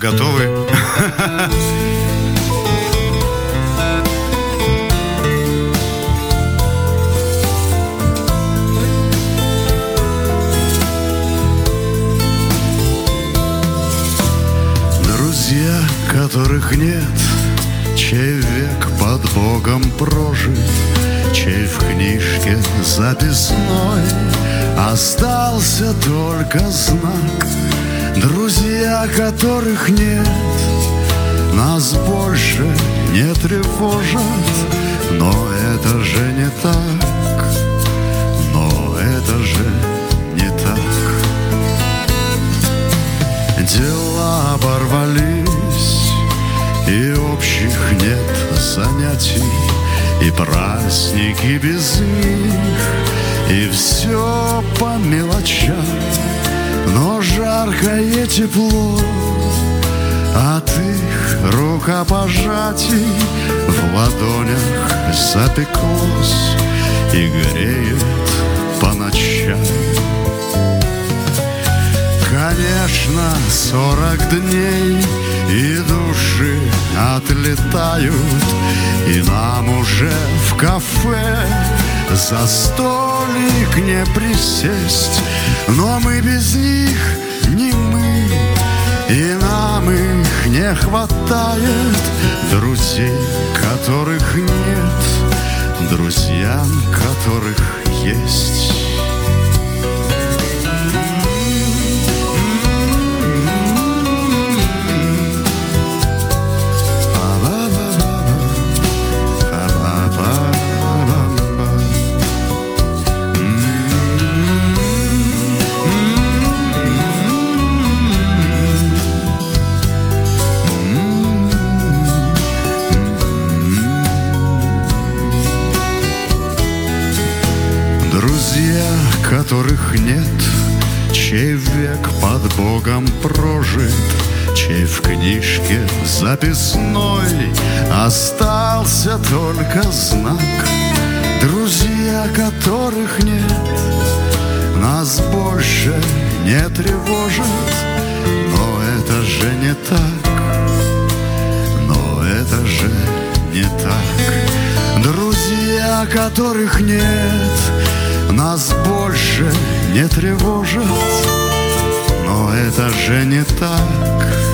готовы. Друзья, которых нет, чей век под Богом прожит, чей в книжке записной остался только знак. Друзья, которых нет, нас больше не тревожат. Но это же не так, но это же не так. Дела оборвались, и общих нет занятий, и праздники без них, и все по мелочам. Но жаркое тепло от их рукопожатий в ладонях запеклось и греет по ночам. Конечно, 40 дней, и души отлетают, и нам уже в кафе за столик не присесть. Но мы без них не мы, и нам их не хватает. Друзей, которых нет, друзьям, которых есть. Друзья, которых нет, чей век под Богом прожит, чей в книжке записной остался только знак. Друзья, которых нет, нас больше не тревожат. Но это же не так, но это же не так. Друзья, которых нет, нас больше не тревожат. Но это же не так,